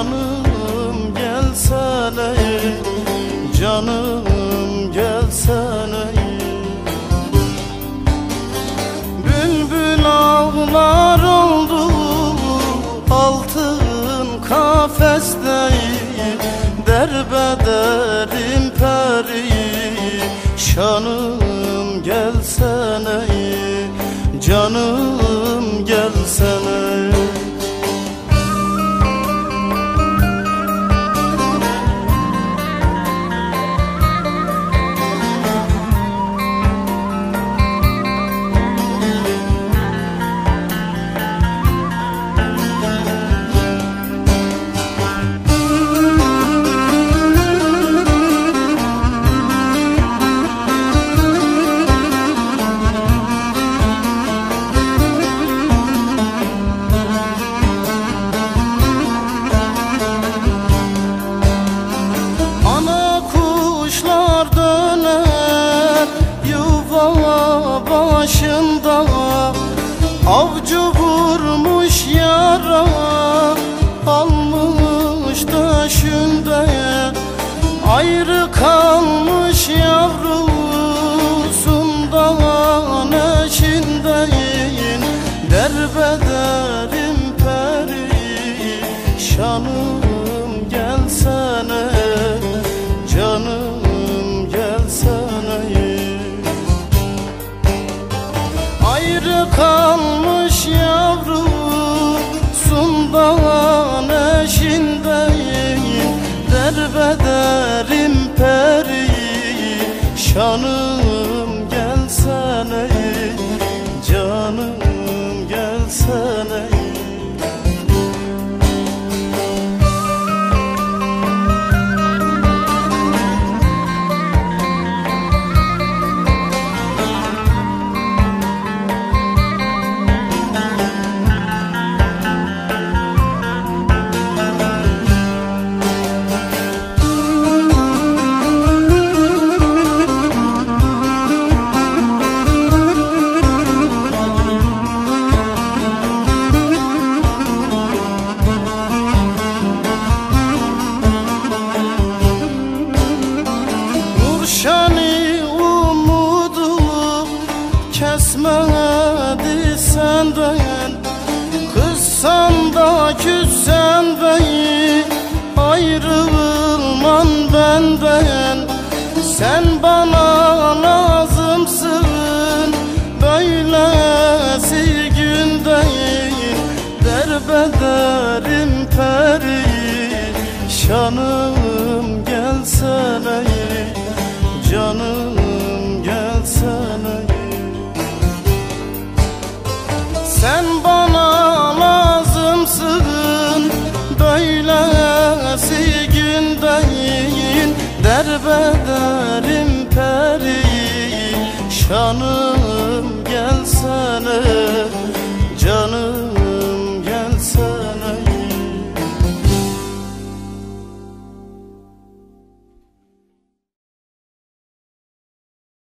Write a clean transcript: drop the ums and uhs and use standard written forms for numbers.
Canım gelsene, canım gelsene. Bülbül ağlar oldu altın kafeste, derbederim peri şanım gelsene, canım gelsene. Başında avcı vurmuş yara, almış döşünde ayrı kalmış yavrusundan eşindeyin. Derbederim peri şanım gelsene, canım gelsene. Ayrı kalmış yavrusundan eşindeyim. Derbederim peri şanım gelsene, canım gelsene. Nurşani umudu kesmedi senden, kızsan da küssen beni ayrılman benden. Sen bana lazımsın böylesi gündeyin. Derbederim peri şanım gelsene, canım gelsene. Sen bana lazımsın böylesi gündeyin. Derbederim peri şanım gelsene, canım